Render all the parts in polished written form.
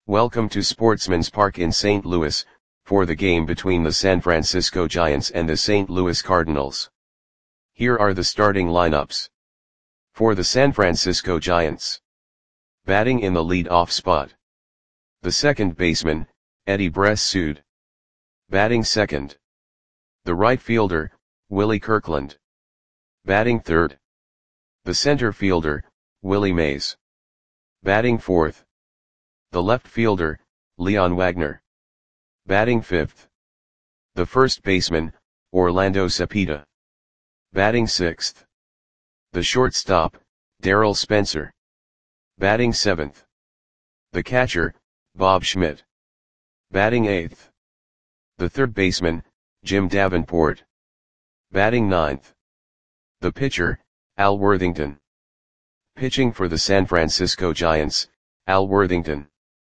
Welcome to Sportsman's Park in St. Louis, for the game between the San Francisco Giants and the St. Louis Cardinals. Here are the starting lineups. For the San Francisco Giants. Batting in the lead-off spot. The second baseman, Eddie Bressud. Batting second. The right fielder, Willie Kirkland. Batting third. The center fielder, Willie Mays. Batting fourth. The left fielder, Leon Wagner. Batting fifth. The first baseman, Orlando Cepeda. Batting sixth. The shortstop, Darryl Spencer. Batting seventh. The catcher, Bob Schmidt. Batting eighth. The third baseman, Jim Davenport. Batting ninth. The pitcher, Al Worthington. Pitching for the San Francisco Giants, Al Worthington.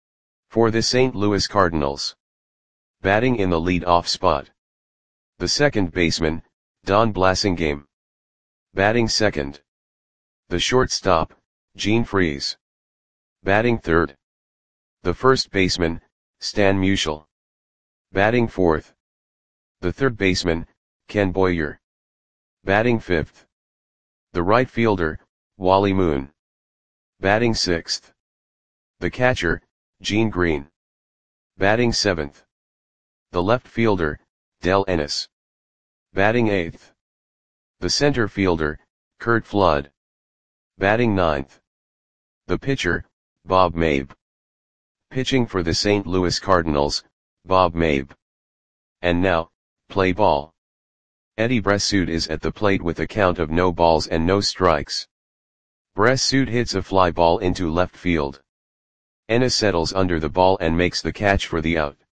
For the St. Louis Cardinals. Batting in the lead-off spot. The second baseman, Don Blasingame. Batting second. The shortstop, Gene Freese. Batting third. The first baseman, Stan Musial. Batting fourth. The third baseman, Ken Boyer. Batting fifth. The right fielder, Wally Moon. Batting sixth. The catcher, Gene Green. Batting seventh. The left fielder, Del Ennis. Batting eighth. The center fielder, Curt Flood. Batting ninth. The pitcher, Bob Mabe. Pitching for the St. Louis Cardinals, Bob Mabe. And now, play ball. Eddie Bressud is at the plate with a count of no balls and no strikes. Bressud hits a fly ball into left field. Ennis settles under the ball and makes the catch for the out.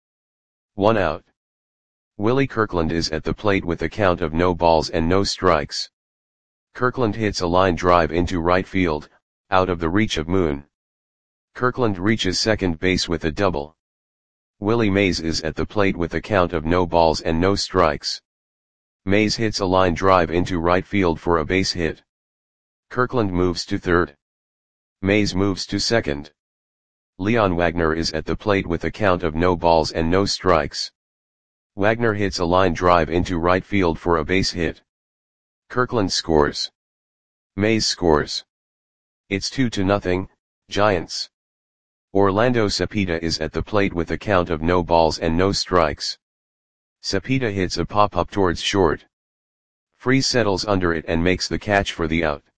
1 out. Willie Kirkland is at the plate with a count of no balls and no strikes. Kirkland hits a line drive into right field, out of the reach of Moon. Kirkland reaches second base with a double. Willie Mays is at the plate with a count of no balls and no strikes. Mays hits a line drive into right field for a base hit. Kirkland moves to third. Mays moves to second. Leon Wagner is at the plate with a count of no balls and no strikes. Wagner hits a line drive into right field for a base hit. Kirkland scores. Mays scores. It's 2-0, Giants. Orlando Cepeda is at the plate with a count of no balls and no strikes. Cepeda hits a pop-up towards short. Freese settles under it and makes the catch for the out.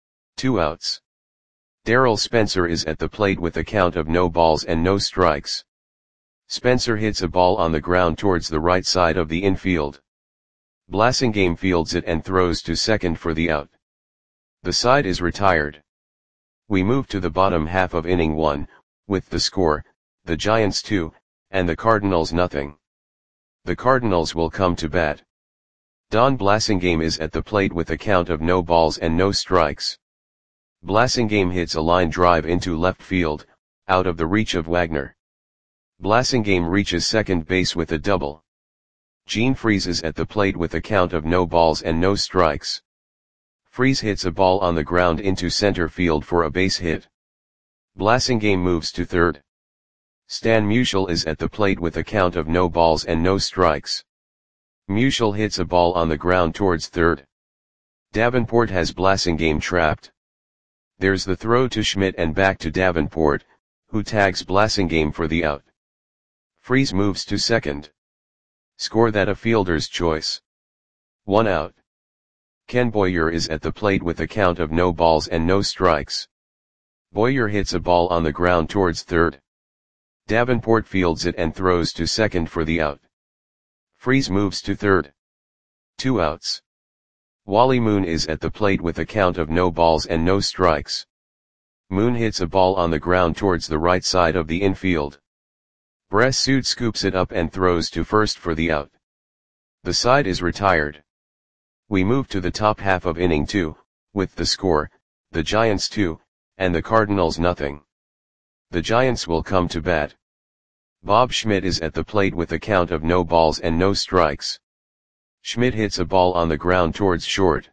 2 outs. Darryl Spencer is at the plate with a count of no balls and no strikes. Spencer hits a ball on the ground towards the right side of the infield. Blasingame fields it and throws to second for the out. The side is retired. We move to the bottom half of inning 1, with the score, the Giants 2, and the Cardinals 0. The Cardinals will come to bat. Don Blasingame is at the plate with a count of no balls and no strikes. Blasingame hits a line drive into left field, out of the reach of Wagner. Blasingame reaches second base with a double. Gene Freese is at the plate with a count of no balls and no strikes. Freese hits a ball on the ground into center field for a base hit. Blasingame moves to third. Stan Musial is at the plate with a count of no balls and no strikes. Musial hits a ball on the ground towards third. Davenport has Blasingame trapped. There's the throw to Schmidt and back to Davenport, who tags Blasingame for the out. Freese moves to second. Score that a fielder's choice. 1 out. Ken Boyer is at the plate with a count of no balls and no strikes. Boyer hits a ball on the ground towards third. Davenport fields it and throws to second for the out. Freese moves to third. 2 outs. Wally Moon is at the plate with a count of no balls and no strikes. Moon hits a ball on the ground towards the right side of the infield. Bressud scoops it up and throws to first for the out. The side is retired. We move to the top half of inning 2, with the score, the Giants 2, and the Cardinals 0. The Giants will come to bat. Bob Schmidt is at the plate with a count of no balls and no strikes. Schmidt hits a ball on the ground towards short.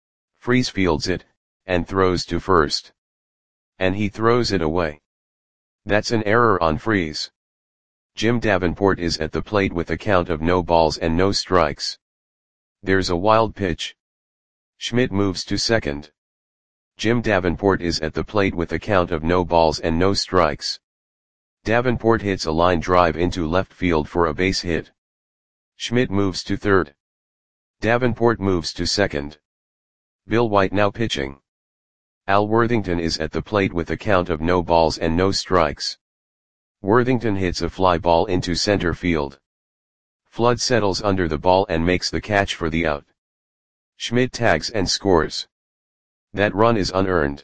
Freese fields it, and throws to first. And he throws it away. That's an error on freeze. Jim Davenport is at the plate with a count of no balls and no strikes. There's a wild pitch. Schmidt moves to second. Jim Davenport is at the plate with a count of no balls and no strikes. Davenport hits a line drive into left field for a base hit. Schmidt moves to third. Davenport moves to second. Bill White now pitching. Al Worthington is at the plate with a count of no balls and no strikes. Worthington hits a fly ball into center field. Flood settles under the ball and makes the catch for the out. Schmidt tags and scores. That run is unearned.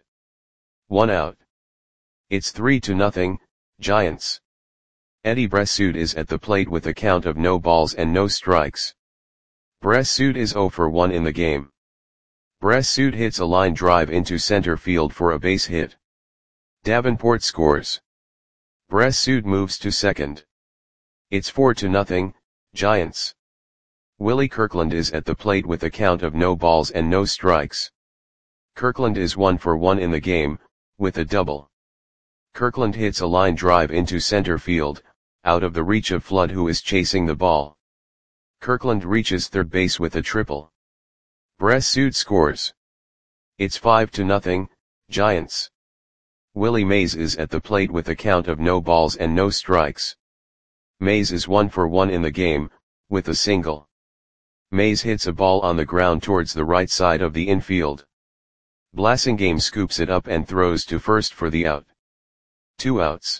1 out. It's 3-0, Giants. Eddie Bressoud is at the plate with a count of no balls and no strikes. Bressoud is 0 for 1 in the game. Bressoud hits a line drive into center field for a base hit. Davenport scores. Bressoud moves to second. It's 4-0, Giants. Willie Kirkland is at the plate with a count of no balls and no strikes. Kirkland is 1 for 1 in the game, with a double. Kirkland hits a line drive into center field, out of the reach of Flood, who is chasing the ball. Kirkland reaches third base with a triple. Bressoud scores. It's 5-0, Giants. Willie Mays is at the plate with a count of no balls and no strikes. Mays is 1 for 1 in the game, with a single. Mays hits a ball on the ground towards the right side of the infield. Blasingame scoops it up and throws to first for the out. 2 outs.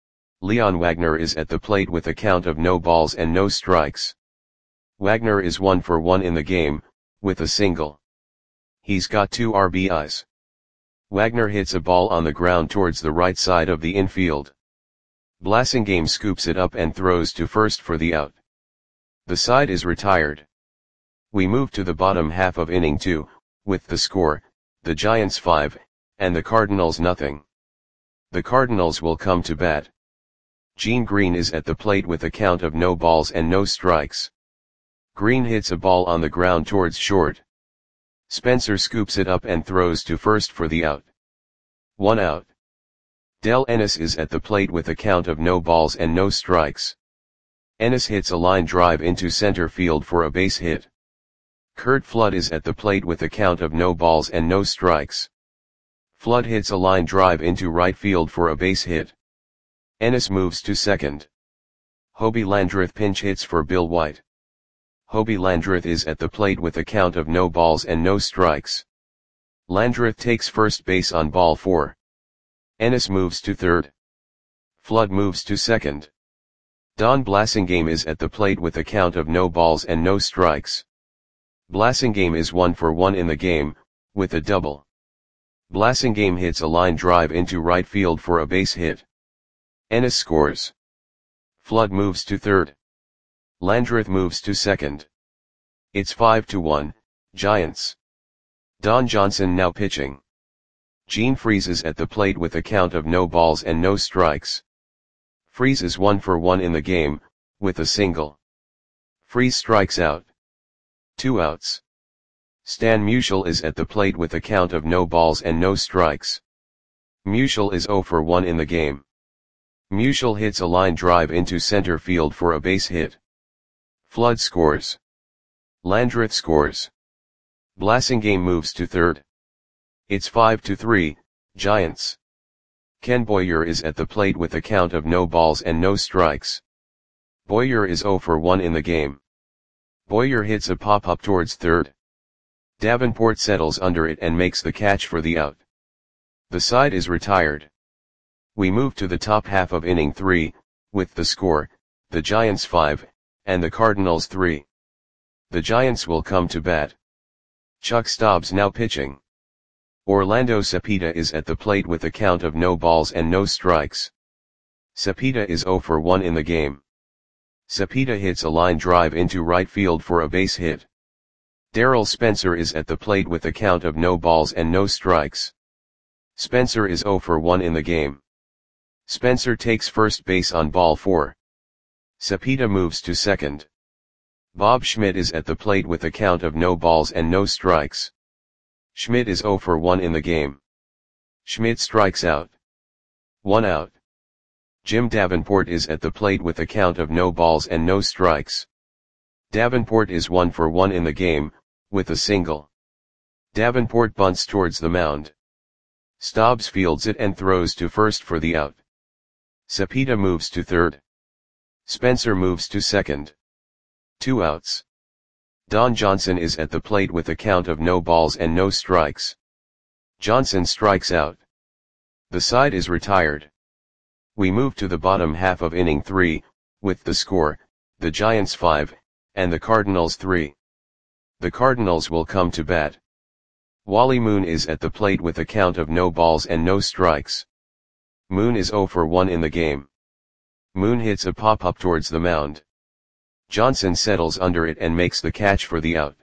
Leon Wagner is at the plate with a count of no balls and no strikes. Wagner is 1 for 1 in the game, with a single. He's got 2 RBIs. Wagner hits a ball on the ground towards the right side of the infield. Blasingame scoops it up and throws to first for the out. The side is retired. We move to the bottom half of inning 2, with the score, the Giants 5, and the Cardinals nothing. The Cardinals will come to bat. Gene Green is at the plate with a count of no balls and no strikes. Green hits a ball on the ground towards short. Spencer scoops it up and throws to first for the out. 1 out. Del Ennis is at the plate with a count of no balls and no strikes. Ennis hits a line drive into center field for a base hit. Curt Flood is at the plate with a count of no balls and no strikes. Flood hits a line drive into right field for a base hit. Ennis moves to second. Hobie Landreth pinch hits for Bill White. Hobie Landreth is at the plate with a count of no balls and no strikes. Landreth takes first base on ball 4. Ennis moves to third. Flood moves to second. Don Blasingame is at the plate with a count of no balls and no strikes. Blasingame is 1 for 1 in the game, with a double. Blasingame hits a line drive into right field for a base hit. Ennis scores. Flood moves to third. Landreth moves to second. It's 5-1, Giants. Don Johnson now pitching. Gene Freese is at the plate with a count of no balls and no strikes. Freese is 1 for 1 in the game, with a single. Freese strikes out. 2 outs. Stan Musial is at the plate with a count of no balls and no strikes. Musial is 0 for 1 in the game. Musial hits a line drive into center field for a base hit. Flood scores. Landreth scores. Blasingame moves to third. It's 5-3, Giants. Ken Boyer is at the plate with a count of no balls and no strikes. Boyer is 0 for 1 in the game. Boyer hits a pop-up towards third. Davenport settles under it and makes the catch for the out. The side is retired. We move to the top half of inning 3, with the score, the Giants 5, and the Cardinals 3. The Giants will come to bat. Chuck Stobbs now pitching. Orlando Cepeda is at the plate with a count of no balls and no strikes. Cepeda is 0 for 1 in the game. Cepeda hits a line drive into right field for a base hit. Darrell Spencer is at the plate with a count of no balls and no strikes. Spencer is 0 for 1 in the game. Spencer takes first base on ball 4. Cepeda moves to second. Bob Schmidt is at the plate with a count of no balls and no strikes. Schmidt is 0 for 1 in the game. Schmidt strikes out. 1 out. Jim Davenport is at the plate with a count of no balls and no strikes. Davenport is 1 for 1 in the game, with a single. Davenport bunts towards the mound. Stobbs fields it and throws to first for the out. Cepeda moves to third. Spencer moves to second. 2 outs. Don Johnson is at the plate with a count of no balls and no strikes. Johnson strikes out. The side is retired. We move to the bottom half of inning 3, with the score, the Giants 5, and the Cardinals 3. The Cardinals will come to bat. Wally Moon is at the plate with a count of no balls and no strikes. Moon is 0 for 1 in the game. Moon hits a pop-up towards the mound. Johnson settles under it and makes the catch for the out.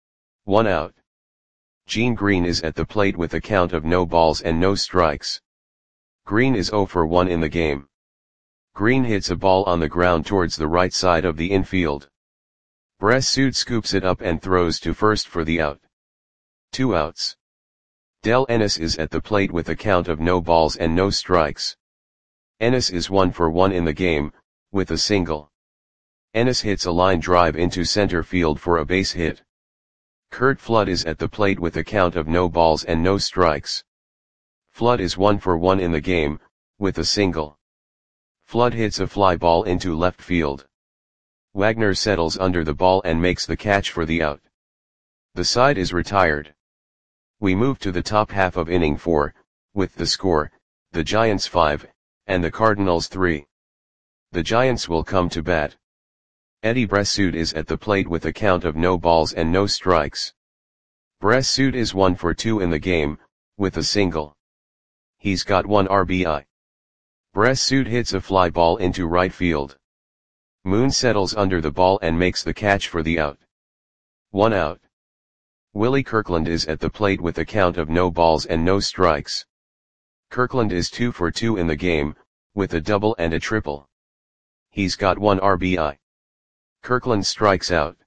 1 out. Gene Green is at the plate with a count of no balls and no strikes. Green is 0 for 1 in the game. Green hits a ball on the ground towards the right side of the infield. Bressud scoops it up and throws to first for the out. 2 outs. Del Ennis is at the plate with a count of no balls and no strikes. Ennis is 1 for 1 in the game, with a single. Ennis hits a line drive into center field for a base hit. Curt Flood is at the plate with a count of no balls and no strikes. Flood is 1 for 1 in the game, with a single. Flood hits a fly ball into left field. Wagner settles under the ball and makes the catch for the out. The side is retired. We move to the top half of inning 4, with the score, the Giants 5, and the Cardinals 3. The Giants will come to bat. Eddie Bressud is at the plate with a count of no balls and no strikes. Bressud is 1 for 2 in the game, with a single. He's got 1 RBI. Bressud hits a fly ball into right field. Moon settles under the ball and makes the catch for the out. 1 out. Willie Kirkland is at the plate with a count of no balls and no strikes. Kirkland is 2 for 2 in the game, with a double and a triple. He's got 1 RBI. Kirkland strikes out.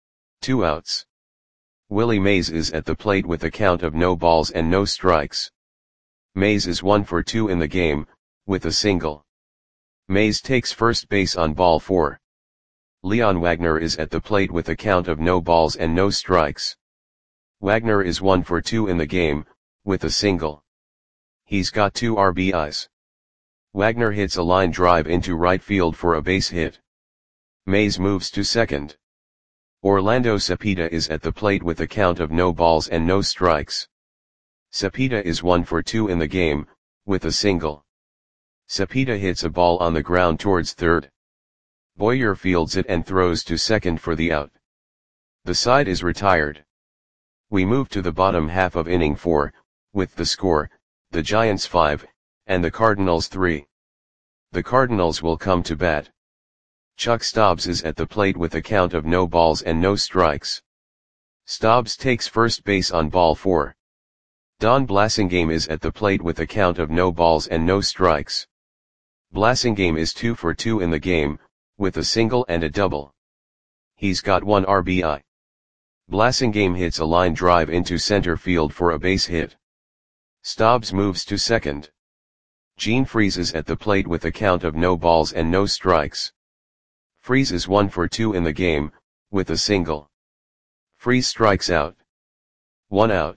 2 outs. Willie Mays is at the plate with a count of no balls and no strikes. Mays is 1 for 2 in the game, with a single. Mays takes first base on ball 4. Leon Wagner is at the plate with a count of no balls and no strikes. Wagner is 1 for 2 in the game, with a single. He's got 2 RBIs. Wagner hits a line drive into right field for a base hit. Mays moves to second. Orlando Cepeda is at the plate with a count of no balls and no strikes. Cepeda is 1 for 2 in the game, with a single. Cepeda hits a ball on the ground towards third. Boyer fields it and throws to second for the out. The side is retired. We move to the bottom half of inning 4, with the score, the Giants 5, and the Cardinals 3. The Cardinals will come to bat. Chuck Stobbs is at the plate with a count of no balls and no strikes. Stobbs takes first base on ball 4. Don Blasingame is at the plate with a count of no balls and no strikes. Blasingame is 2 for 2 in the game, with a single and a double. He's got 1 RBI. Blasingame hits a line drive into center field for a base hit. Stobbs moves to second. Gene Freese is at the plate with a count of no balls and no strikes. Freese is 1 for 2 in the game, with a single. Freese strikes out. 1 out.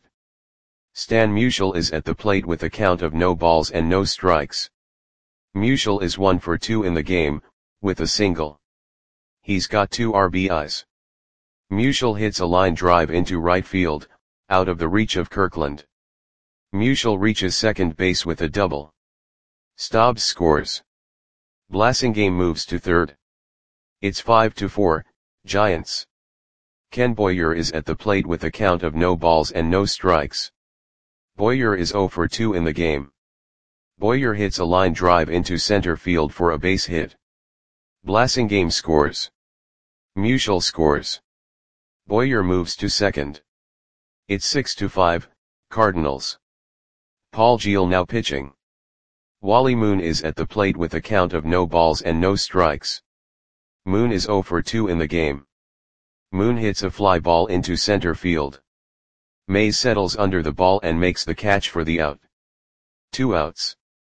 Stan Musial is at the plate with a count of no balls and no strikes. Musial is 1 for 2 in the game, with a single. He's got 2 RBIs. Musial hits a line drive into right field, out of the reach of Kirkland. Musial reaches second base with a double. Stobbs scores. Blasingame moves to third. It's 5-4, Giants. Ken Boyer is at the plate with a count of no balls and no strikes. Boyer is 0 for 2 in the game. Boyer hits a line drive into center field for a base hit. Blasingame scores. Musial scores. Boyer moves to second. It's 6-5, Cardinals. Paul Geel now pitching. Wally Moon is at the plate with a count of no balls and no strikes. Moon is 0 for 2 in the game. Moon hits a fly ball into center field. Mays settles under the ball and makes the catch for the out. 2 outs.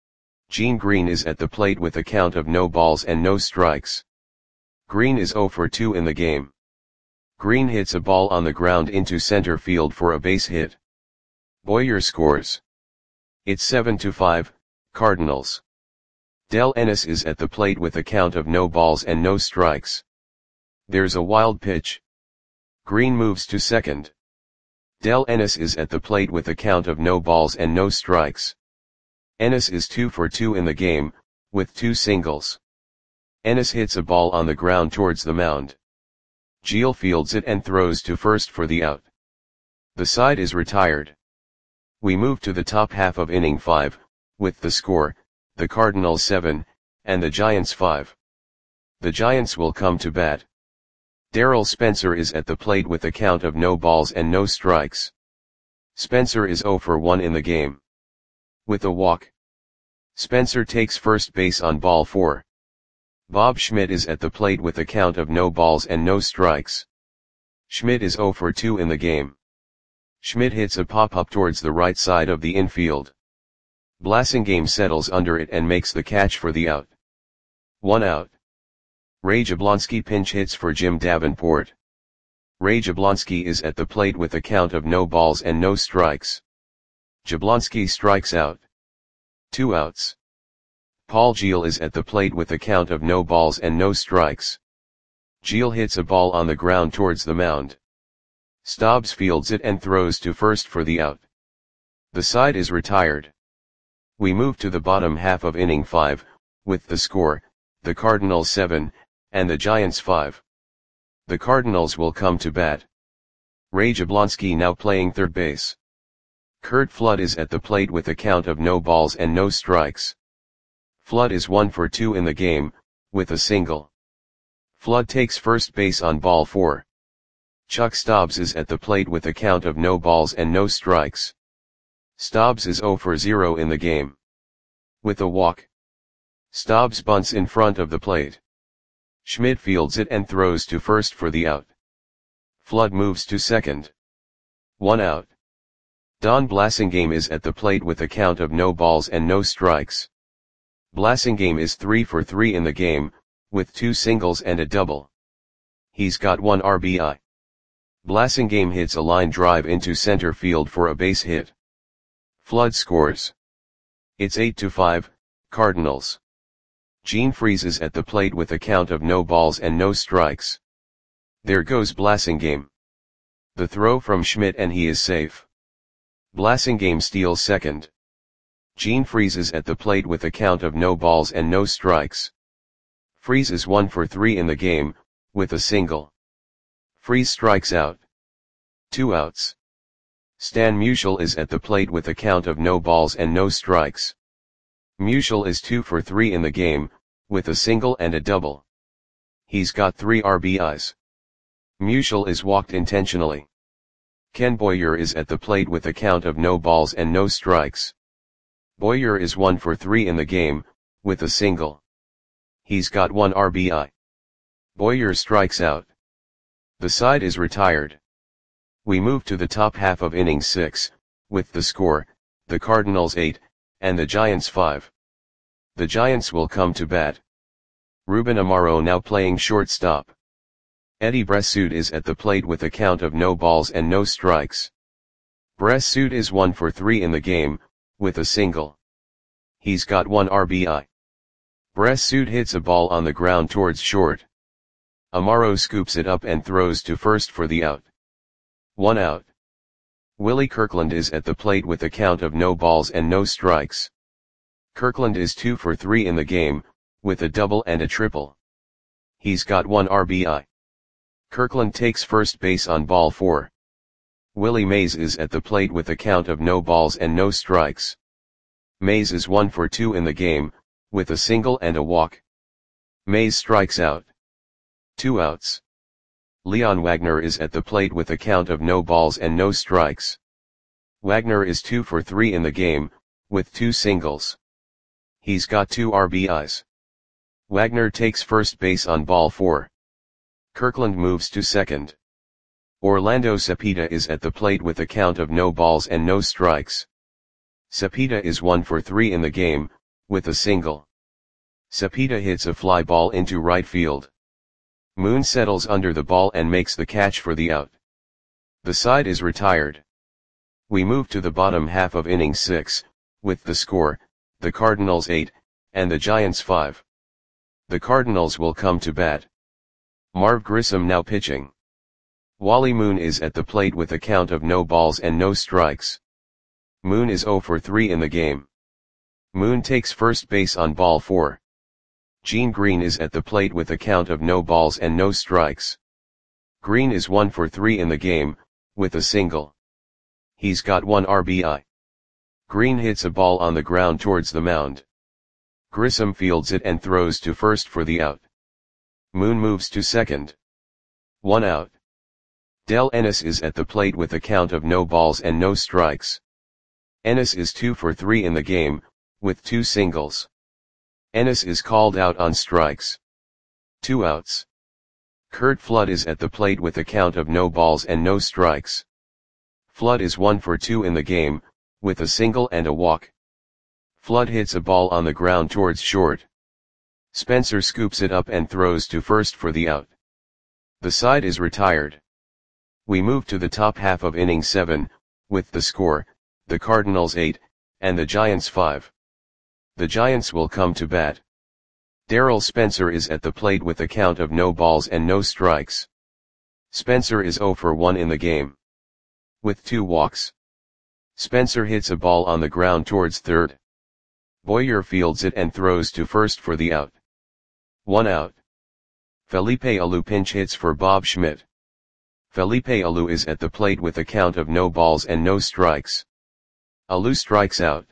Gene Green is at the plate with a count of no balls and no strikes. Green is 0 for 2 in the game. Green hits a ball on the ground into center field for a base hit. Boyer scores. It's 7-5, Cardinals. Del Ennis is at the plate with a count of no balls and no strikes. There's a wild pitch. Green moves to second. Del Ennis is at the plate with a count of no balls and no strikes. Ennis is 2 for 2 in the game, with 2 singles. Ennis hits a ball on the ground towards the mound. Geel fields it and throws to first for the out. The side is retired. We move to the top half of inning 5, with the score, the Cardinals 7, and the Giants 5. The Giants will come to bat. Darryl Spencer is at the plate with a count of no balls and no strikes. Spencer is 0 for 1 in the game. With a walk. Spencer takes first base on ball 4. Bob Schmidt is at the plate with a count of no balls and no strikes. Schmidt is 0 for 2 in the game. Schmidt hits a pop-up towards the right side of the infield. Blasingame settles under it and makes the catch for the out. 1 out. Ray Jablonski pinch hits for Jim Davenport. Ray Jablonski is at the plate with a count of no balls and no strikes. Jablonski strikes out. 2 outs. Paul Geel is at the plate with a count of no balls and no strikes. Geel hits a ball on the ground towards the mound. Stobbs fields it and throws to first for the out. The side is retired. We move to the bottom half of inning 5, with the score, the Cardinals 7, and the Giants 5. The Cardinals will come to bat. Ray Jablonski now playing third base. Curt Flood is at the plate with a count of no balls and no strikes. Flood is 1 for 2 in the game, with a single. Flood takes first base on ball 4. Chuck Stobbs is at the plate with a count of no balls and no strikes. Stobbs is 0 for 0 in the game. With a walk. Stobbs bunts in front of the plate. Schmidt fields it and throws to first for the out. Flood moves to second. 1 out. Don Blasingame is at the plate with a count of no balls and no strikes. Blasingame is 3 for 3 in the game, with 2 singles and a double. He's got 1 RBI. Blasingame hits a line drive into center field for a base hit. Flood scores. It's 8-5, Cardinals. Gene freezes at the plate with a count of no balls and no strikes. There goes Blasingame. The throw from Schmidt and he is safe. Blasingame steals second. Gene freezes at the plate with a count of no balls and no strikes. Freeze is 1 for 3 in the game, with a single. Freeze strikes out. 2 outs. Stan Musial is at the plate with a count of no balls and no strikes. Musial is 2 for 3 in the game, with a single and a double. He's got 3 RBIs. Musial is walked intentionally. Ken Boyer is at the plate with a count of no balls and no strikes. Boyer is 1 for 3 in the game, with a single. He's got 1 RBI. Boyer strikes out. The side is retired. We move to the top half of inning 6, with the score, the Cardinals 8, and the Giants 5. The Giants will come to bat. Ruben Amaro now playing shortstop. Eddie Bressoud is at the plate with a count of no balls and no strikes. Bressoud is 1 for 3 in the game, with a single. He's got 1 RBI. Bressoud hits a ball on the ground towards short. Amaro scoops it up and throws to first for the out. 1 out. Willie Kirkland is at the plate with a count of no balls and no strikes. Kirkland is 2 for 3 in the game, with a double and a triple. He's got 1 RBI. Kirkland takes first base on ball 4. Willie Mays is at the plate with a count of no balls and no strikes. Mays is 1 for 2 in the game, with a single and a walk. Mays strikes out. 2 outs. Leon Wagner is at the plate with a count of no balls and no strikes. Wagner is 2 for 3 in the game, with 2 singles. He's got 2 RBIs. Wagner takes first base on ball 4. Kirkland moves to second. Orlando Cepeda is at the plate with a count of no balls and no strikes. Cepeda is 1 for 3 in the game, with a single. Cepeda hits a fly ball into right field. Moon settles under the ball and makes the catch for the out. The side is retired. We move to the bottom half of inning 6, with the score, the Cardinals 8, and the Giants 5. The Cardinals will come to bat. Marv Grissom now pitching. Wally Moon is at the plate with a count of no balls and no strikes. Moon is 0 for 3 in the game. Moon takes first base on ball 4. Gene Green is at the plate with a count of no balls and no strikes. Green is 1 for 3 in the game, with a single. He's got 1 RBI. Green hits a ball on the ground towards the mound. Grissom fields it and throws to first for the out. Moon moves to second. 1 out. Del Ennis is at the plate with a count of no balls and no strikes. Ennis is 2 for 3 in the game, with 2 singles. Ennis is called out on strikes. 2 outs. Curt Flood is at the plate with a count of no balls and no strikes. Flood is 1 for 2 in the game, with a single and a walk. Flood hits a ball on the ground towards short. Spencer scoops it up and throws to first for the out. The side is retired. We move to the top half of inning 7, with the score, the Cardinals 8, and the Giants 5. The Giants will come to bat. Darryl Spencer is at the plate with a count of no balls and no strikes. Spencer is 0 for 1 in the game. With 2 walks. Spencer hits a ball on the ground towards third. Boyer fields it and throws to first for the out. 1 out. Felipe Alou pinch hits for Bob Schmidt. Felipe Alou is at the plate with a count of no balls and no strikes. Alou strikes out.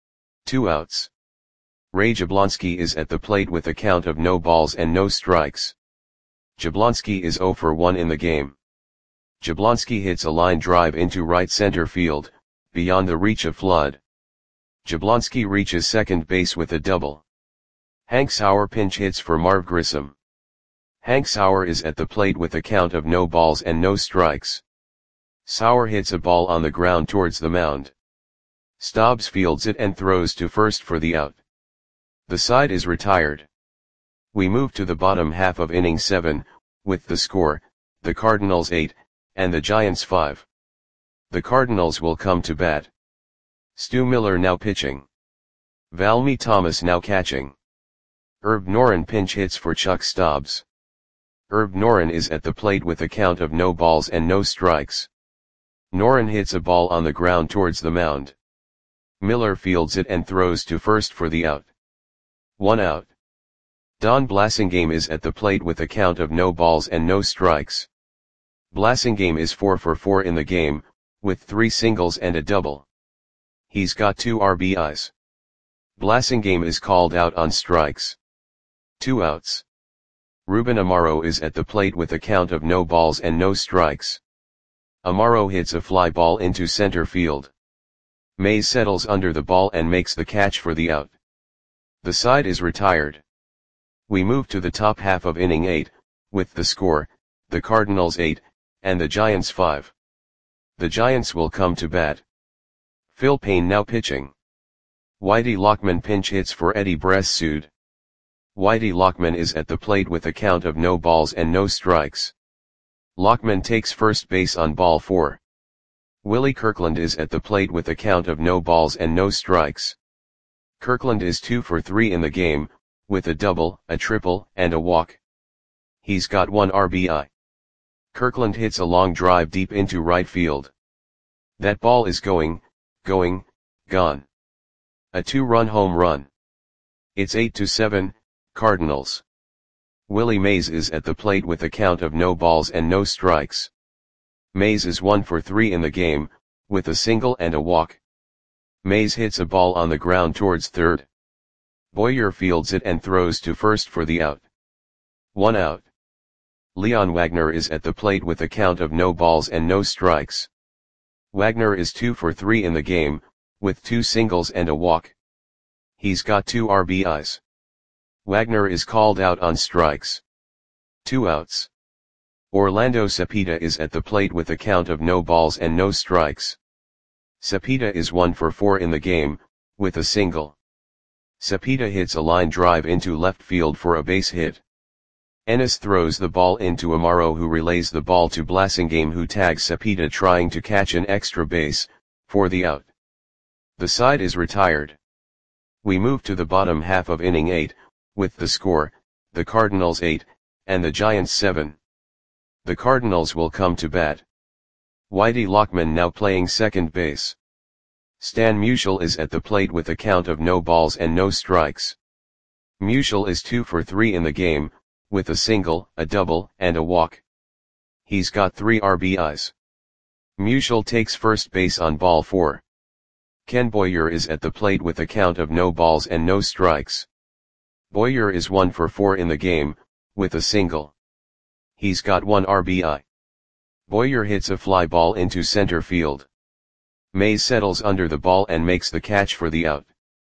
2 outs. Ray Jablonski is at the plate with a count of no balls and no strikes. Jablonski is 0 for 1 in the game. Jablonski hits a line drive into right center field, beyond the reach of Flood. Jablonski reaches second base with a double. Hank Sauer pinch hits for Marv Grissom. Hank Sauer is at the plate with a count of no balls and no strikes. Sauer hits a ball on the ground towards the mound. Stobbs fields it and throws to first for the out. The side is retired. We move to the bottom half of inning 7, with the score, the Cardinals 8, and the Giants 5. The Cardinals will come to bat. Stu Miller now pitching. Valmy Thomas now catching. Herb Noren pinch hits for Chuck Stobbs. Herb Noren is at the plate with a count of no balls and no strikes. Noren hits a ball on the ground towards the mound. Miller fields it and throws to first for the out. 1 out. Don Blasingame is at the plate with a count of no balls and no strikes. Blasingame is 4 for 4 in the game, with 3 singles and a double. He's got 2 RBIs. Blasingame is called out on strikes. 2 outs. Ruben Amaro is at the plate with a count of no balls and no strikes. Amaro hits a fly ball into center field. Mays settles under the ball and makes the catch for the out. The side is retired. We move to the top half of inning 8, with the score, the Cardinals 8, and the Giants 5. The Giants will come to bat. Phil Payne now pitching. Whitey Lockman pinch hits for Eddie Bressoud. Whitey Lockman is at the plate with a count of no balls and no strikes. Lockman takes first base on ball 4. Willie Kirkland is at the plate with a count of no balls and no strikes. Kirkland is 2 for 3 in the game, with a double, a triple, and a walk. He's got 1 RBI. Kirkland hits a long drive deep into right field. That ball is gone. A 2-run home run. It's 8-7, Cardinals. Willie Mays is at the plate with a count of no balls and no strikes. Mays is 1 for 3 in the game, with a single and a walk. Mays hits a ball on the ground towards third. Boyer fields it and throws to first for the out. 1 out. Leon Wagner is at the plate with a count of no balls and no strikes. Wagner is 2 for 3 in the game, with 2 singles and a walk. He's got 2 RBIs. Wagner is called out on strikes. 2 outs. Orlando Cepeda is at the plate with a count of no balls and no strikes. Cepeda is 1 for 4 in the game, with a single. Cepeda hits a line drive into left field for a base hit. Ennis throws the ball into Amaro, who relays the ball to Blasingame, who tags Cepeda trying to catch an extra base, for the out. The side is retired. We move to the bottom half of inning 8, with the score, the Cardinals 8, and the Giants 7. The Cardinals will come to bat. Whitey Lockman now playing second base. Stan Musial is at the plate with a count of no balls and no strikes. Musial is 2 for 3 in the game, with a single, a double, and a walk. He's got 3 RBIs. Musial takes first base on ball 4. Ken Boyer is at the plate with a count of no balls and no strikes. Boyer is 1 for 4 in the game, with a single. He's got 1 RBI. Boyer hits a fly ball into center field. Mays settles under the ball and makes the catch for the out.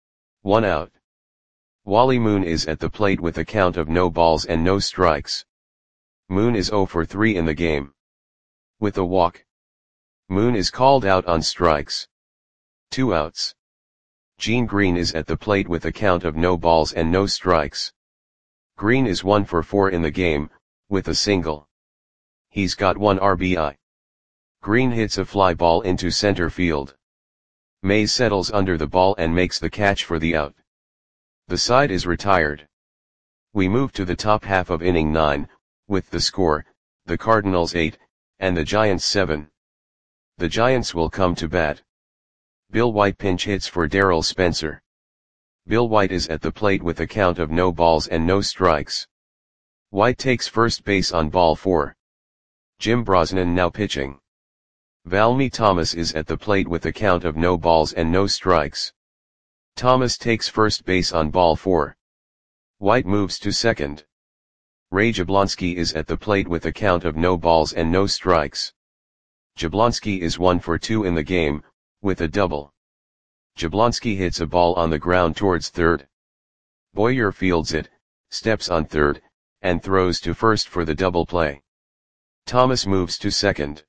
1 out. Wally Moon is at the plate with a count of no balls and no strikes. Moon is 0 for 3 in the game. With a walk. Moon is called out on strikes. 2 outs. Gene Green is at the plate with a count of no balls and no strikes. Green is 1 for 4 in the game, with a single. He's got 1 RBI. Green hits a fly ball into center field. Mays settles under the ball and makes the catch for the out. The side is retired. We move to the top half of inning 9, with the score, the Cardinals 8, and the Giants 7. The Giants will come to bat. Bill White pinch hits for Darrell Spencer. Bill White is at the plate with a count of no balls and no strikes. White takes first base on ball 4. Jim Brosnan now pitching. Valmy Thomas is at the plate with a count of no balls and no strikes. Thomas takes first base on ball 4. White moves to second. Ray Jablonski is at the plate with a count of no balls and no strikes. Jablonski is 1 for 2 in the game, with a double. Jablonski hits a ball on the ground towards third. Boyer fields it, steps on third, and throws to first for the double play. Thomas moves to second.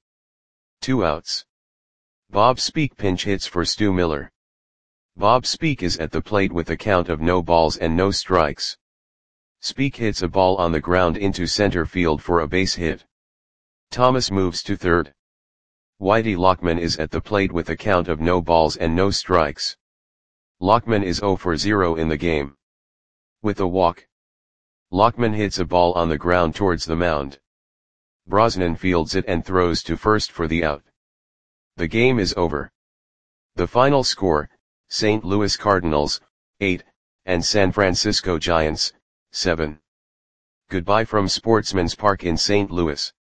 2 outs. Bob Speak pinch hits for Stu Miller. Bob Speak is at the plate with a count of no balls and no strikes. Speak hits a ball on the ground into center field for a base hit. Thomas moves to third. Whitey Lockman is at the plate with a count of no balls and no strikes. Lockman is 0 for 0 in the game. With a walk. Lockman hits a ball on the ground towards the mound. Brosnan fields it and throws to first for the out. The game is over. The final score, St. Louis Cardinals, 8, and San Francisco Giants, 7. Goodbye from Sportsman's Park in St. Louis.